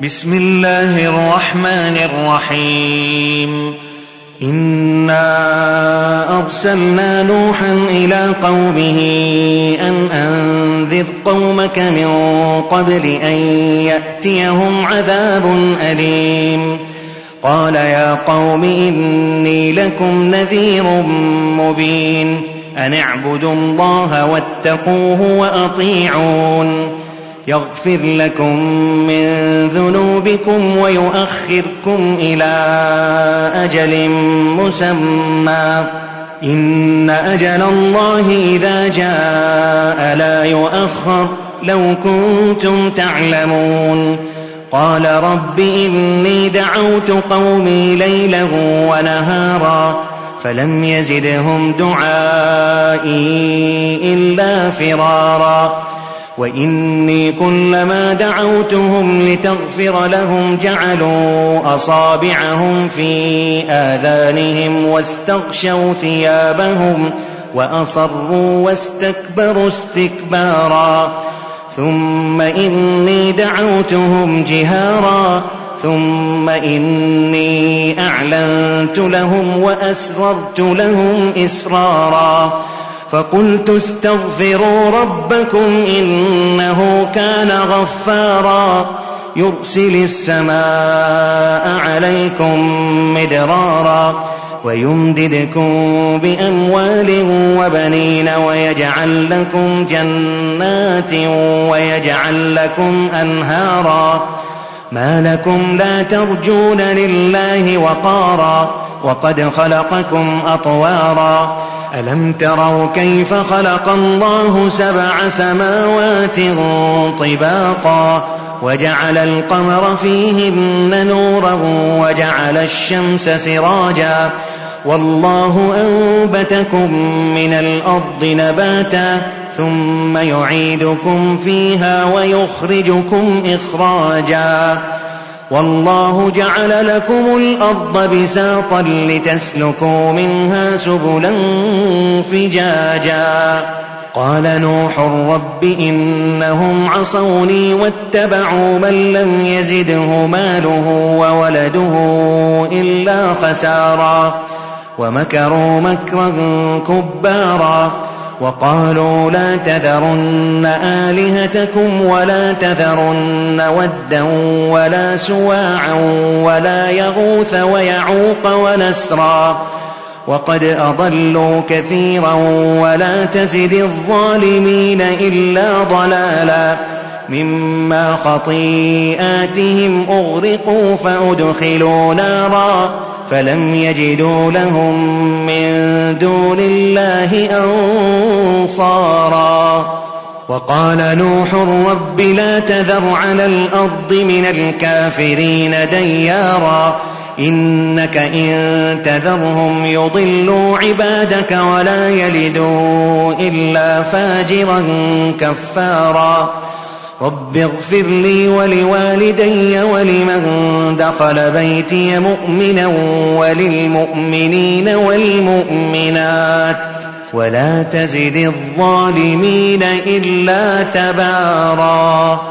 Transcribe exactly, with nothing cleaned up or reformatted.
بسم الله الرحمن الرحيم. إنا أرسلنا نوحا إلى قومه أن أنذر قومك من قبل أن يأتيهم عذاب أليم. قال يا قوم إني لكم نذير مبين أن اعبدوا الله واتقوه وأطيعون يغفر لكم من ذنوبكم ويؤخركم إلى أجل مسمى إن أجل الله إذا جاء لا يؤخر لو كنتم تعلمون. قال رب إني دعوت قومي ليلا ونهارا فلم يزدهم دعائي إلا فرارا وإني كلما دعوتهم لتغفر لهم جعلوا أصابعهم في آذانهم واستغشوا ثيابهم وأصروا واستكبروا استكبارا ثم إني دعوتهم جهارا ثم إني أعلنت لهم وأسررت لهم إسرارا فقلت استغفروا ربكم إنه كان غفارا يرسل السماء عليكم مدرارا ويمددكم بأموال وبنين ويجعل لكم جنات ويجعل لكم أنهارا ما لكم لا ترجون لله وقارا وقد خلقكم أطوارا ألم تروا كيف خلق الله سبع سماوات طباقا وجعل القمر فيهن نورا وجعل الشمس سراجا والله أنبتكم من الأرض نباتا ثم يعيدكم فيها ويخرجكم إخراجا والله جعل لكم الأرض بساطا لتسلكوا منها سبلا فجاجا. قال نوح رب إنهم عصوني واتبعوا من لم يزده ماله وولده إلا خسارا ومكروا مكرا كبارا وقالوا لا تذرن آلهتكم ولا تذرن ودا ولا سواعا ولا يغوث ويعوق ونسرا وقد أضلوا كثيرا ولا تزد الظالمين إلا ضلالا مما خطيئاتهم أغرقوا فأدخلوا نارا فلم يجدوا لهم من دون الله أنصارا. وقال نوح رب لا تذر على الأرض من الكافرين ديارا إنك إن تذرهم يضلوا عبادك ولا يلدوا إلا فاجرا كفارا. رب اغفر لي ولوالدي ولمن دخل بيتي مؤمنا وللمؤمنين والمؤمنات ولا تزد الظالمين إلا تبارا.